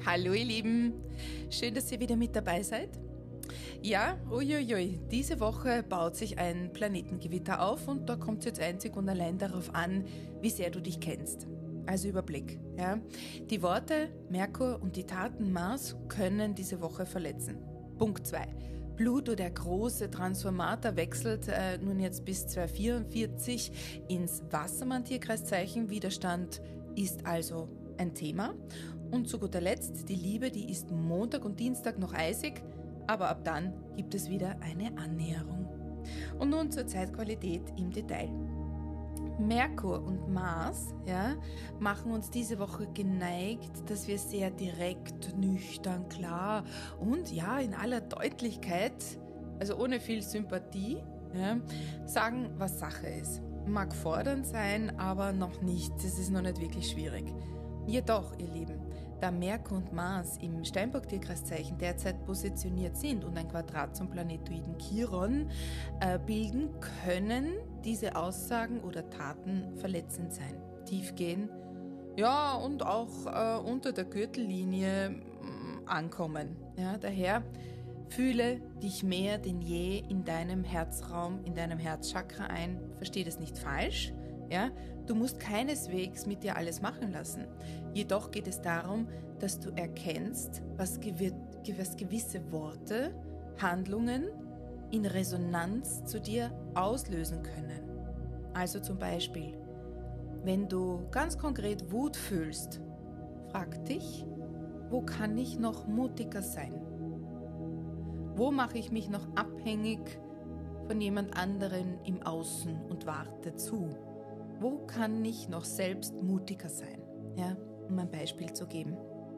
Hallo ihr Lieben, schön, dass ihr wieder mit dabei seid. Ja, uiuiui, diese Woche baut sich ein Planetengewitter auf und da kommt es jetzt einzig und allein darauf an, wie sehr du dich kennst. Also Überblick. Ja. Die Worte Merkur und die Taten Mars können diese Woche verletzen. Punkt 2. Pluto, der große Transformator, wechselt nun jetzt bis 2044 ins Wassermann-Tierkreiszeichen. Widerstand ist also ein Thema. Und zu guter Letzt, die Liebe, die ist Montag und Dienstag noch eisig, aber ab dann gibt es wieder eine Annäherung. Und nun zur Zeitqualität im Detail. Merkur und Mars machen uns diese Woche geneigt, dass wir sehr direkt, nüchtern, klar und in aller Deutlichkeit, also ohne viel Sympathie, sagen, was Sache ist. Mag fordernd sein, aber noch nicht. Das ist noch nicht wirklich schwierig. Jedoch, ihr Lieben, da Merkur und Mars im Steinbock-Tierkreiszeichen derzeit positioniert sind und ein Quadrat zum Planetoiden Chiron bilden, können diese Aussagen oder Taten verletzend sein, tief gehen, und auch unter der Gürtellinie ankommen. Ja, daher fühle dich mehr denn je in deinem Herzraum, in deinem Herzchakra ein. Versteh das nicht falsch. Ja, du musst keineswegs mit dir alles machen lassen. Jedoch geht es darum, dass du erkennst, was gewisse Worte, Handlungen in Resonanz zu dir auslösen können. Also zum Beispiel, wenn du ganz konkret Wut fühlst, frag dich, wo kann ich noch mutiger sein? Wo mache ich mich noch abhängig von jemand anderem im Außen und warte zu? Wo kann ich noch selbst mutiger sein? Ja, um ein Beispiel zu geben.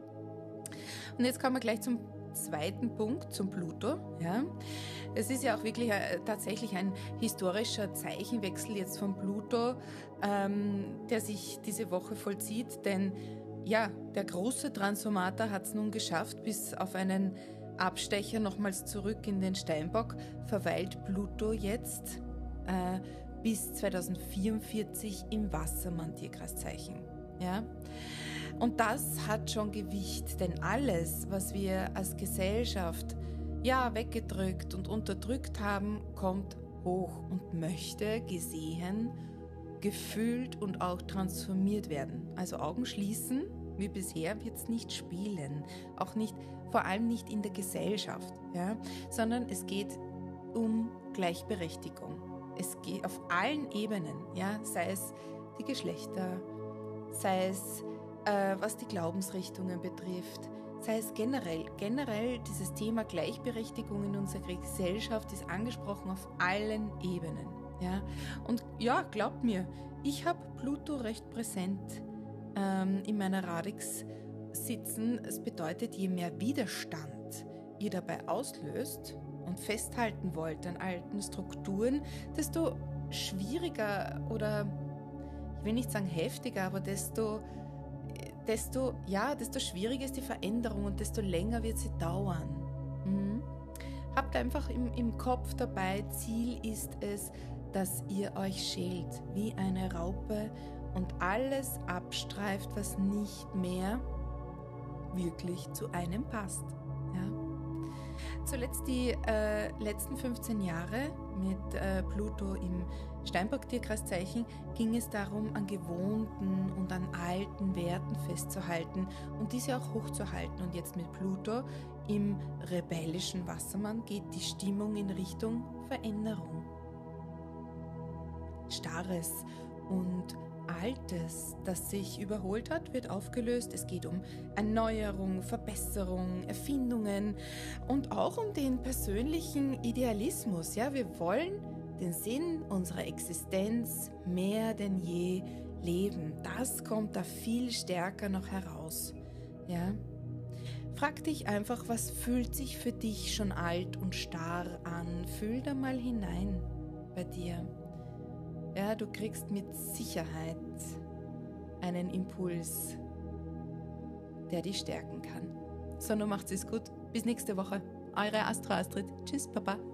Und jetzt kommen wir gleich zum zweiten Punkt, zum Pluto. Ja. Es ist ja auch wirklich tatsächlich ein historischer Zeichenwechsel jetzt von Pluto, der sich diese Woche vollzieht. Denn der große Transformator hat es nun geschafft, bis auf einen Abstecher nochmals zurück in den Steinbock, verweilt Pluto jetzt bis 2044 im Wassermann-Tierkreiszeichen. Ja? Und das hat schon Gewicht, denn alles, was wir als Gesellschaft weggedrückt und unterdrückt haben, kommt hoch und möchte gesehen, gefühlt und auch transformiert werden. Also Augen schließen, wie bisher wird es nicht spielen, auch nicht, vor allem nicht in der Gesellschaft, sondern es geht um Gleichberechtigung. Es geht auf allen Ebenen, sei es die Geschlechter, sei es was die Glaubensrichtungen betrifft, sei es generell dieses Thema Gleichberechtigung in unserer Gesellschaft ist angesprochen auf allen Ebenen. Ja? Und glaubt mir, ich habe Pluto recht präsent in meiner Radix sitzen. Es bedeutet, je mehr Widerstand ihr dabei auslöst und festhalten wollt an alten Strukturen, desto schwieriger oder, ich will nicht sagen heftiger, aber desto schwieriger ist die Veränderung und desto länger wird sie dauern. Habt einfach im Kopf dabei, Ziel ist es, dass ihr euch schält wie eine Raupe und alles abstreift, was nicht mehr wirklich zu einem passt. Ja? Zuletzt die letzten 15 Jahre mit Pluto im Steinbock-Tierkreiszeichen ging es darum, an gewohnten und an alten Werten festzuhalten und diese auch hochzuhalten. Und jetzt mit Pluto im rebellischen Wassermann geht die Stimmung in Richtung Veränderung. Starres und Altes, das sich überholt hat, wird aufgelöst. Es geht um Erneuerung, Verbesserung, Erfindungen und auch um den persönlichen Idealismus. Ja, wir wollen den Sinn unserer Existenz mehr denn je leben. Das kommt da viel stärker noch heraus. Ja? Frag dich einfach, was fühlt sich für dich schon alt und starr an? Fühl da mal hinein bei dir. Ja, du kriegst mit Sicherheit einen Impuls, der dich stärken kann. So, nun macht's es gut. Bis nächste Woche. Eure Astrid. Tschüss, Papa.